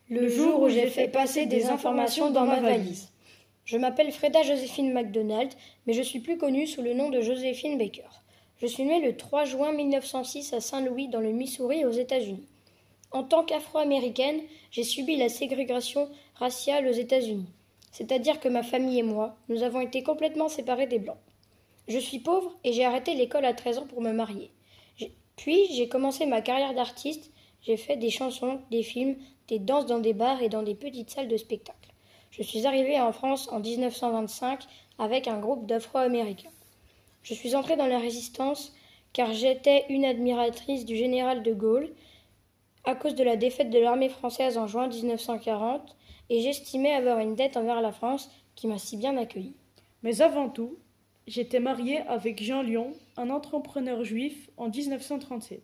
le jour où j'ai fait passer des informations dans ma valise. Je m'appelle Freda Joséphine McDonald, mais je suis plus connue sous le nom de Joséphine Baker. Je suis née le 3 juin 1906 à Saint-Louis, dans le Missouri, aux États-Unis. En tant qu'Afro-américaine, j'ai subi la ségrégation raciale aux États-Unis. C'est-à-dire que ma famille et moi, nous avons été complètement séparés des Blancs. Je suis pauvre et j'ai arrêté l'école à 13 ans pour me marier. Puis j'ai commencé ma carrière d'artiste, j'ai fait des chansons, des films, des danses dans des bars et dans des petites salles de spectacle. Je suis arrivée en France en 1925 avec un groupe d'Afro-Américains. Je suis entrée dans la Résistance car j'étais une admiratrice du général de Gaulle à cause de la défaite de l'armée française en juin 1940 et j'estimais avoir une dette envers la France qui m'a si bien accueillie. Mais avant tout, j'étais mariée avec Jean Lyon, un entrepreneur juif, en 1937.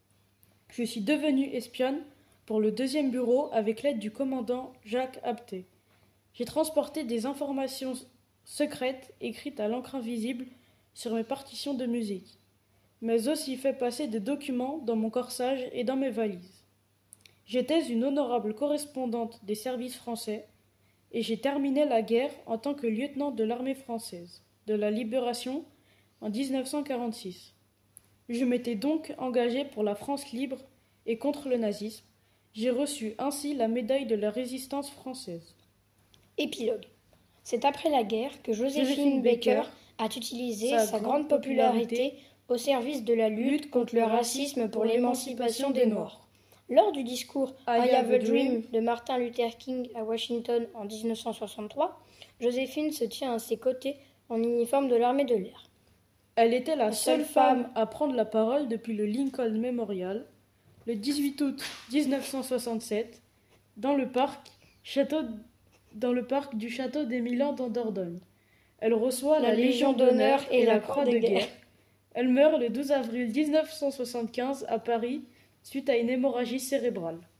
Je suis devenue espionne pour le 2e bureau avec l'aide du commandant Jacques Abté. J'ai transporté des informations secrètes écrites à l'encre invisible sur mes partitions de musique, mais aussi fait passer des documents dans mon corsage et dans mes valises. J'étais une honorable correspondante des services français et j'ai terminé la guerre en tant que lieutenant de l'armée française de la Libération en 1946. Je m'étais donc engagée pour la France libre et contre le nazisme. J'ai reçu ainsi la médaille de la résistance française. Épilogue. C'est après la guerre que Joséphine Baker a utilisé sa grande popularité au service de la lutte contre le racisme pour l'émancipation des Noirs. Lors du discours « I Have a Dream » de Martin Luther King à Washington en 1963, Joséphine se tient à ses côtés en uniforme de l'armée de l'air. Elle était la seule femme à prendre la parole depuis le Lincoln Memorial, le 18 août 1967, dans le parc du château d'Émilhan en Dordogne. Elle reçoit la Légion d'honneur et la Croix de guerre. Elle meurt le 12 avril 1975 à Paris suite à une hémorragie cérébrale.